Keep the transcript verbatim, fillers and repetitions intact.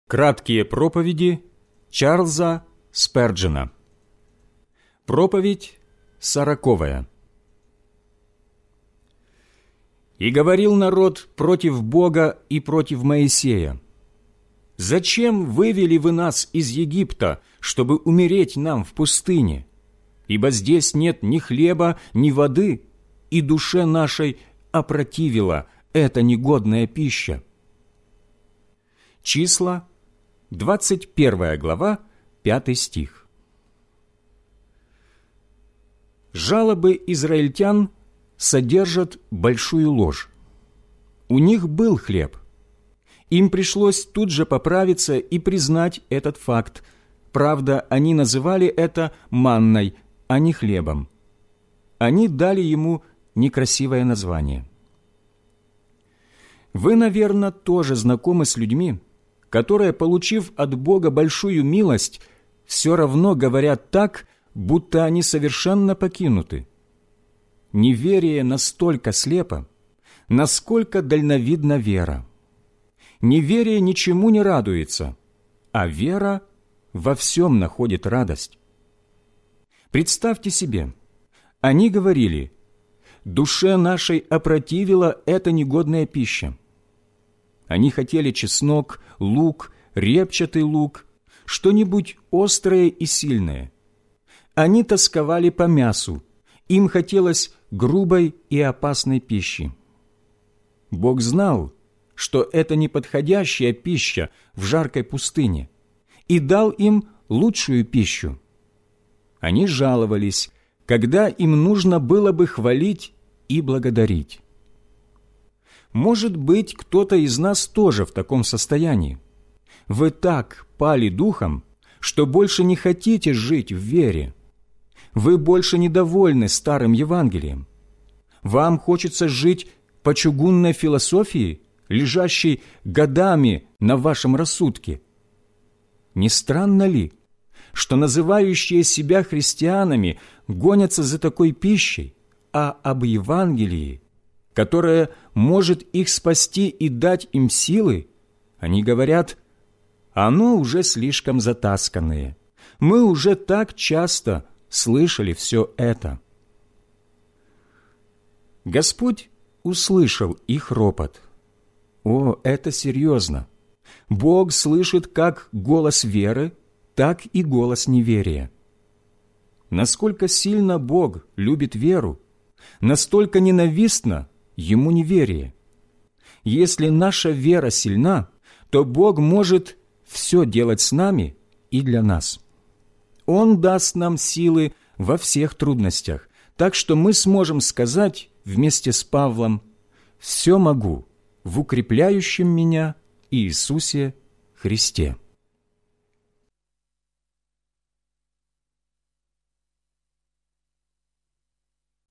Краткие проповеди Чарльза Сперджена. Проповедь сороковая. «И говорил народ против Бога и против Моисея: зачем вывели вы нас из Египта, чтобы умереть нам в пустыне? Ибо здесь нет ни хлеба, ни воды, и душе нашей опротивила эта негодная пища». Числа, двадцать первая глава, пятый стих. Жалобы израильтян содержат большую ложь. У них был хлеб. Им пришлось тут же поправиться и признать этот факт. Правда, они называли это манной, а не хлебом. Они дали ему некрасивое название. Вы, наверное, тоже знакомы с людьми, которые, получив от Бога большую милость, все равно говорят так, будто они совершенно покинуты. Неверие настолько слепо, насколько дальновидна вера. Неверие ничему не радуется, а вера во всем находит радость. Представьте себе, они говорили: «Душе нашей опротивила эта негодная пища». Они хотели чеснок, лук, репчатый лук, что-нибудь острое и сильное. Они тосковали по мясу, им хотелось грубой и опасной пищи. Бог знал, что это неподходящая пища в жаркой пустыне, и дал им лучшую пищу. Они жаловались, когда им нужно было бы хвалить и благодарить. Может быть, кто-то из нас тоже в таком состоянии. Вы так пали духом, что больше не хотите жить в вере. Вы больше недовольны старым Евангелием. Вам хочется жить по чугунной философии, лежащей годами на вашем рассудке. Не странно ли, что называющие себя христианами гонятся за такой пищей, а об Евангелии, которое может их спасти и дать им силы, они говорят: «Оно уже слишком затасканное. Мы уже так часто слышали все это». Господь услышал их ропот. О, это серьезно! Бог слышит как голос веры, так и голос неверия. Насколько сильно Бог любит веру, настолько ненавистно Ему неверие. Если наша вера сильна, то Бог может все делать с нами и для нас. Он даст нам силы во всех трудностях, так что мы сможем сказать вместе с Павлом: «Все могу в укрепляющем меня Иисусе Христе».